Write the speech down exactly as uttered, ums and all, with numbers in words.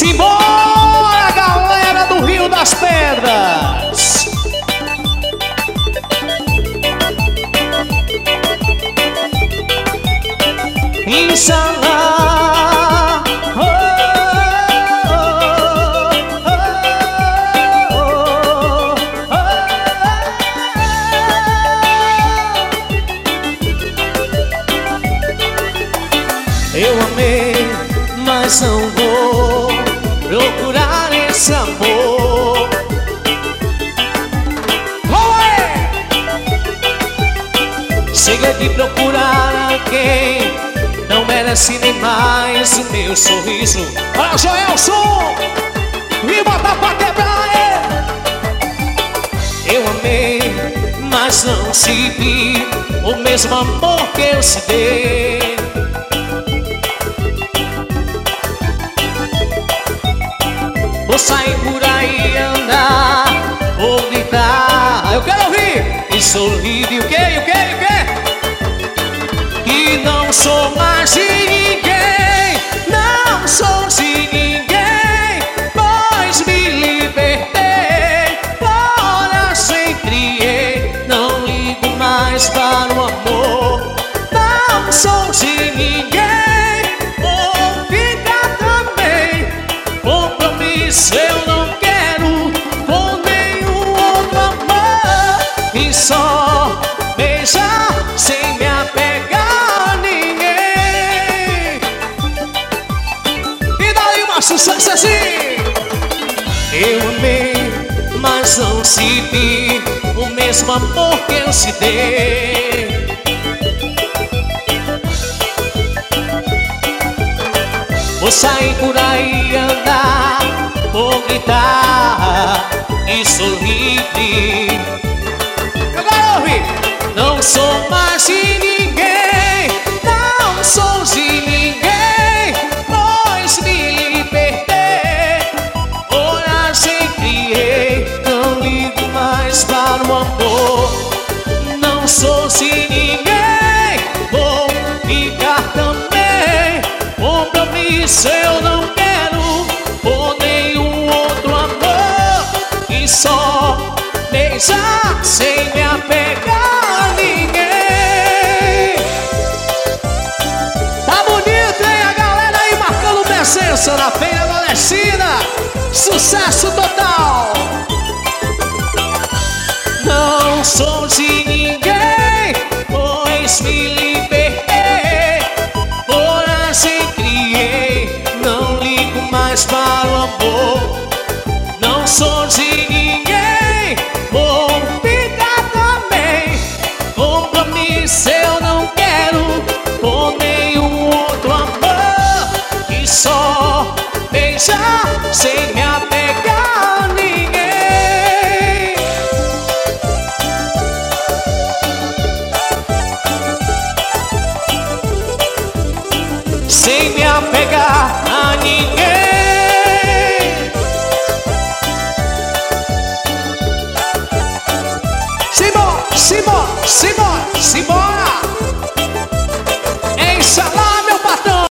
Simbora, galera do Rio das Pedras! Inshallah, oh, oh, oh, oh, oh, oh. Eu amei, mas não vou procurar esse amor. Chega de procurar alguém, não merece nem mais o meu sorriso. Olha, Joelson, e bota pra quebrar, é. Eu amei, mas não se vi o mesmo amor que eu se dei. Vou sair por aí andar, vou gritar, eu quero ouvir. E sorrir, e o que, e o que, e o que? Que não sou mais de ninguém, não sou de ninguém, pois me libertei, fora sem criei, não ligo mais para o amor. Não sou de ninguém, vou ficar também, compromisso eu não quero com nenhum outro amor. E só beijar sem me apegar a ninguém. E daí uma sucesso assim. Eu amei, mas não se vi o mesmo amor que eu se dei. Vou sair por aí andar, vou gritar e sorrir. Eu quero ouvir. Não sou mais de ninguém, não sou de ninguém, pois me libertei, coragem criei, não ligo mais para o amor. Não sou de ninguém, vou ficar também, compromisso eu não quero por nenhum outro amor. E só beijar sem me apegar a ninguém. Tá bonito, hein? A galera aí marcando presença na Feira Nordestina. Sucesso total. Não sou de ninguém.